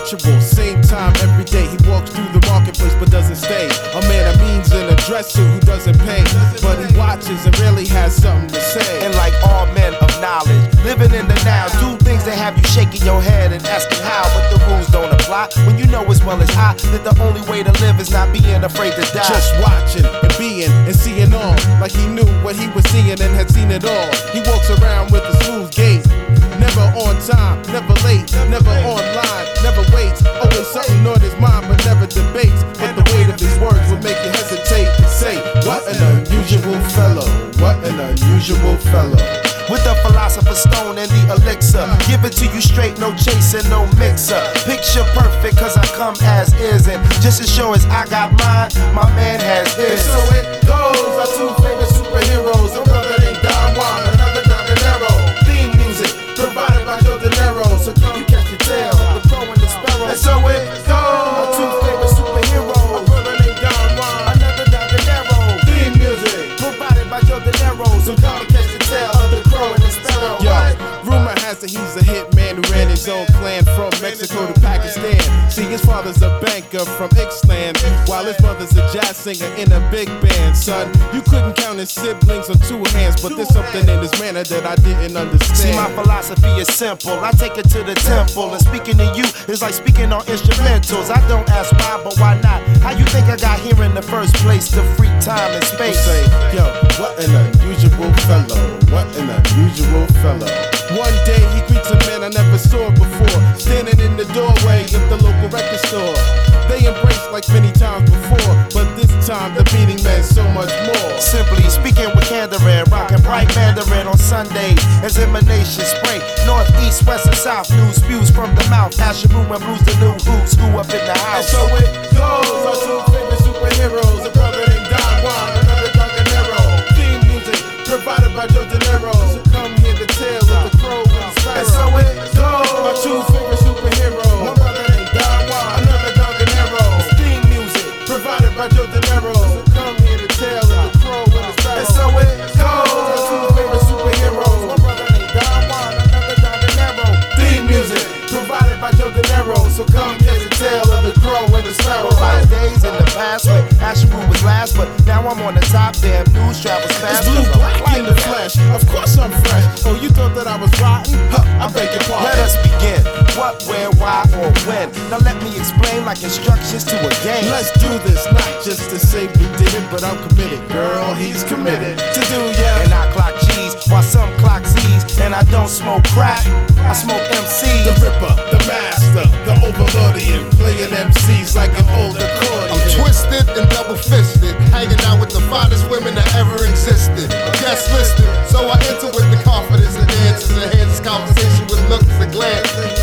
ritual. Same time every day. He walks through the marketplace but doesn't stay. A man of means in a dress suit who doesn't pay, but he watches and really has something to say. And like all men of knowledge, living in the now, do things that have you shaking your head and asking how, but the rules don't apply when you know as well as I that the only way to live is not being afraid to die. Just watching and being and seeing all, like he knew what he was seeing and had seen it all. He walks around with a smooth gait, never on time, never late, never online, never waits. Always something on his mind but never debates. But the weight of his words will make you hesitate to say, what an unusual fellow, what an unusual fellow. With the philosopher's stone and the elixir, give it to you straight, no chaser, no mixer. Picture perfect, cause I come as is, and just as sure as I got mine, my man has his. And so it goes, our two favorite superheroes, a brother named Don Juan, another Don De Niro. Theme music provided by Joe De Niro, so come you catch your tail, the crow and the sparrow. And so it goes, our two favorite superheroes, a brother named Don Juan, another Don De Niro. Theme music provided by Joe De Niro, so come you catch your tail of the crow and the sparrow. Yo, rumor has it he's a hitman who ran his own clan from Mexico to Pakistan. See, his father's a banker from Ixtlan, while his mother's a jazz singer in a big band. Son, you couldn't count his siblings on two hands, but there's something in his manner that I didn't understand. See, my philosophy is simple. I take it to the temple, and speaking to you is like speaking on instrumentals. I don't ask why, but why not? How you think I got here in the first place? To free time and space. Say, yo, what an unusual fellow, what an unusual fellow. One day he greets a man I never saw before, standing in the doorway of the local record store. They embrace like many times before, but this time the meeting meant so much more. Simply speaking with candor and rocking bright Mandarin on Sundays as emanations spray north, east, west, and south. News spews from the mouth. Asheru and blues the new who's who up in the house. And so it goes, our two favorite superheroes, a brother named Don Juan, another Don De Niro. Theme music provided by Joe De Niro, so come hear the tale of the crow and the sparrow. And so it goes, our two favorite superheroes, one brother named Don Juan, another Don De Niro. Theme music provided by Joe De Niro, so come hear the tale of the crow and the sparrow. And so it goes, our two favorite superheroes, one brother named Don Juan, another Don De Niro. Theme music provided by Joe De Niro, so come hear the tale of the crow and the sparrow. Like days in the past when Asheru was last, but now I'm on the top. Damn, news travels fast. It's blue black in the flesh. Of course I'm fresh. Oh, you thought that I was rotten? Huh, I beg your pardon. Let us begin. What, where, why, or when? Now let me explain like instructions to a game. Let's do this, not just to say we did it, but I'm committed. Girl, he's committed to do ya. And I clock G's while some clock Z's. And I don't smoke crack, I smoke MCs. The ripper, the master, the overlordian, playing MCs like an old accordion. I'm twisted and double fisted, hanging out with the finest women that ever existed. Guest listed, so I enter with the confidence and answers and hands this conversation with looks and glances.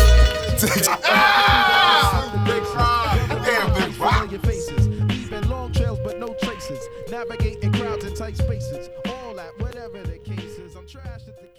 Damn, big rock. Your faces, leaving long trails but no traces, navigating crowds in tight spaces. All that, whatever the case is, I'm trashed at the